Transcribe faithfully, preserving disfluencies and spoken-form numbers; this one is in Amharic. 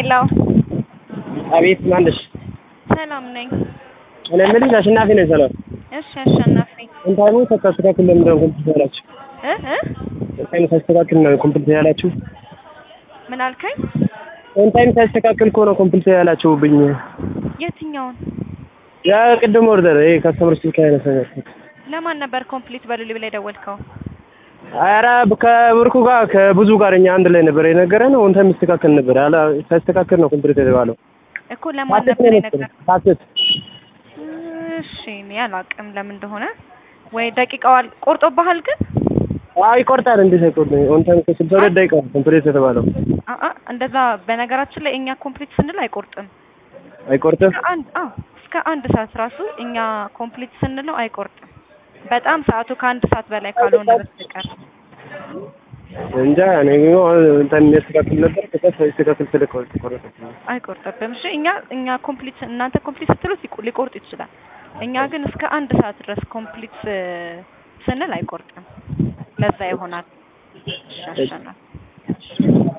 ሄሎ አቤት ማንደሽ? ሰላም ነኝ። እኔ የምልሽ አሸናፊ ነኝ። ሰላም እሺ አሸናፊ እንታይሙ ተስተካክል ለምን ነው ኮምፕሊት ያላችሁ? እ እ እንታይሙ ተስተካክል ነው ኮምፕሊት ያላችሁ? ምን አልከኝ? እንታይሙ ተስተካክል እኮ ነው ኮምፕሊት ያላችሁብኝ። የትኛውን? ያ ቅድም ኦርደር ይሄ ከስተመር ስልክ አይነሳኝ። ለማን ነበር ኮምፕሊት በሉልኝ ብለህ ደወልከው? ኧረ ከብርኩ ጋር ከብዙ ጋር እኛ አንድ ላይ ነበር የነገረን። አሁን ተስተካክል ነበር አላ ተስተካክል ነው ኮምፕሊት የተባለው እኮ ለማን ነበር የነገረው? ታክስ እሺ እኔ አላውቅም ለምን እንደሆነ። ወይ ደቂቃው ቆርጦብሃል ግን? አይ ይቆርጣል እንዴ ሳይቆርጥ ኦን ታይም ከስልሳ ሁለት ደቂቃ ኮምፕሊት የተባለው። አ አ እንደዛ በነገራችን ላይ እኛ ኮምፕሊት ስንል አይቆርጥም። አይቆርጥም? አንድ አዎ እስከ አንድ ሰዓት ራሱ እኛ ኮምፕሊት ስንለው አይቆርጥም። በጣም ሰዓቱ ከአንድ ሰዓት በላይ ካልሆነ በስተቀር እንጃ እኔ ነው እንትን የሚያስተካክል ነበር ከታች ያስተካክል ስለቆርጥ ቆረጠ አይቆርጥም። እሺ እኛ እኛ ኮምፕሊት እናንተ ኮምፕሊት ስትሉት ሊቆርጥ ይችላል። እኛ ግን እስከ አንድ ሰዓት ድረስ ኮምፕሊት ስንል አይቆርጥም። ለዛ ይሆናል። ሻሻና